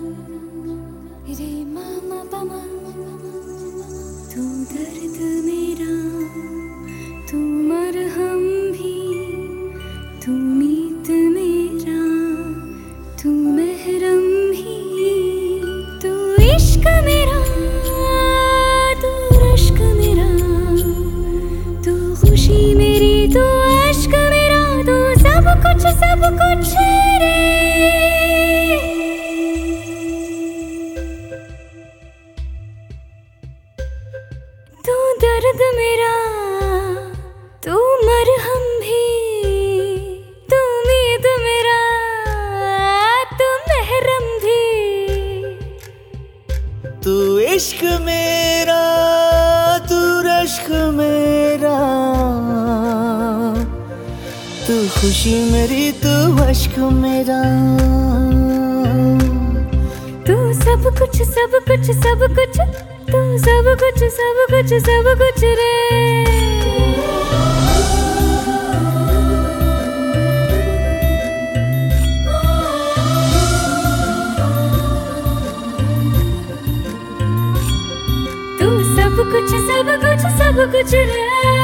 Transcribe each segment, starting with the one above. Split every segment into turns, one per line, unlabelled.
रे मामा पमा, तू दर्द मेरा, तू मरहम भी, तू मीत मेरा, तू महरम भी, तू इश्क मेरा, तू रश्क मेरा, तू खुशी मेरी, तू अश्क मेरा, तू सब कुछ रे। तू दर्द मेरा, तू मरहम भी, तू उम्मीद मेरा, तू महरम भी,
तू इश्क मेरा, तू रश्क मेरा, तू खुशी मेरी, तू अश्क मेरा,
तू सब कुछ तू सब कुछ रे। तू सब कुछ रे।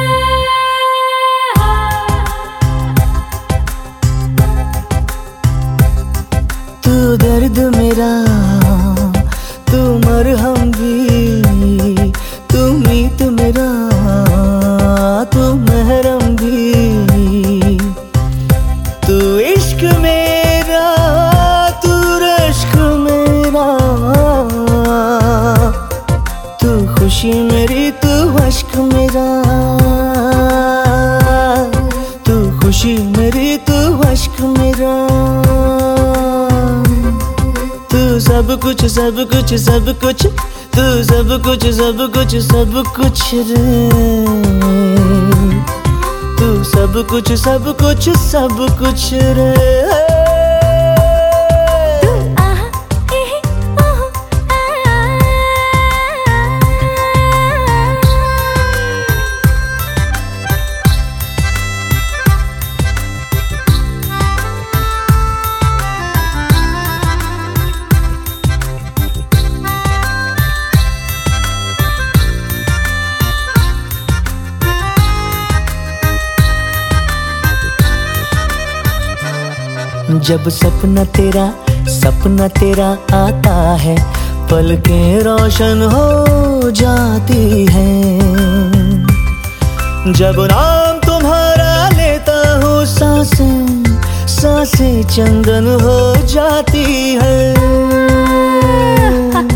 तू दर्द मेरा, तू मरहम भी, तू मीत मेरा, तू महरम भी, तू इश्क मेरा, तू रश्क मेरा, तू खुशी मेरी, तू अश्क मेरा, तू खुशी मेरी, तू अश्क मेरा, तू सब कुछ तू सब कुछ रे। तू सब कुछ रे। जब सपना तेरा आता है, पलकें रोशन हो जाती हैं। जब नाम तुम्हारा लेता हूँ, सांसें चंदन हो जाती है।